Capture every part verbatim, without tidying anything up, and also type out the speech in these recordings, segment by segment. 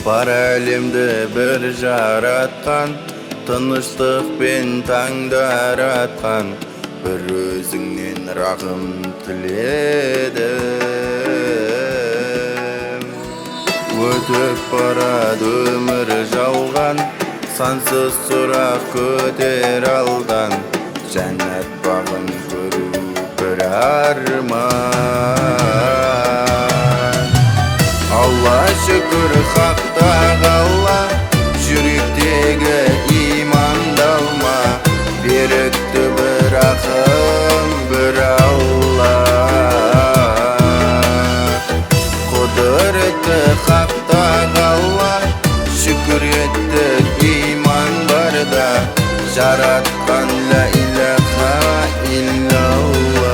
Бар әлемді бір жаратқан, тыныштықпен таңдар атқан, бір өзіңнен рахым тіледім. Өтіп барады өмір жалған, сансыз сұрақ көтер алдан, жәннат бағын көру бір арман. Алла шүкір хақтағы Алла, жүректегі имандалма, берікті бір ақым бір Алла. Құдіреті хақтағы Алла, шүкір еттік иман барда, жаратқан ла илаха иллалла.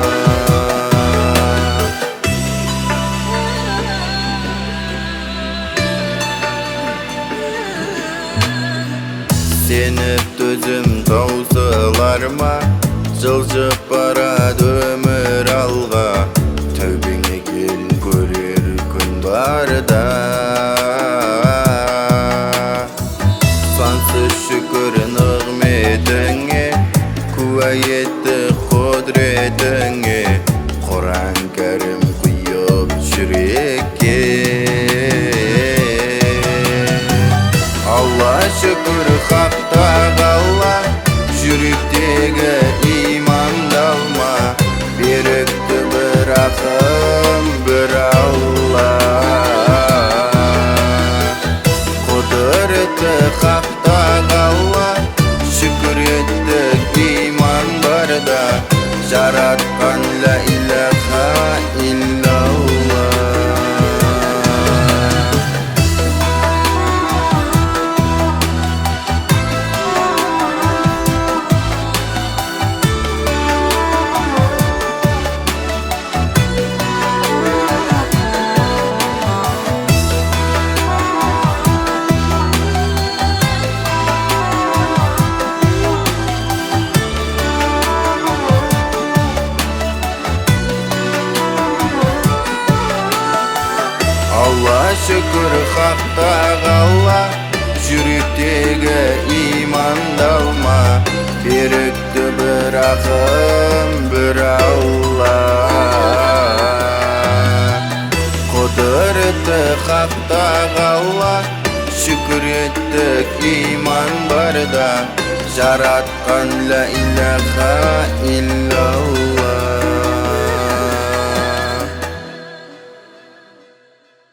Сені төзім таусылар ма, жылжып барады өмір алға, тәубеңе кел көрер күн барда. Сансыз шүкір нығметіңе, куә етті құдіретіңе, Құран кәрім құйып жүрекке. Алла шүкір хақтағы Алла, жүректегі имандалма, берікті бір ақым бір Алла. Құдіреті хақтағы Алла, шүкір еттік иман барда, жаратқан ла илаха иллалла. Алла шүкір хақтағы Алла, жүректегі имандалма, берікті бір ақым бір Алла. Құдіреті хақтағы Алла, шүкір еттік иман барда, жаратқан ла илаха иллалла.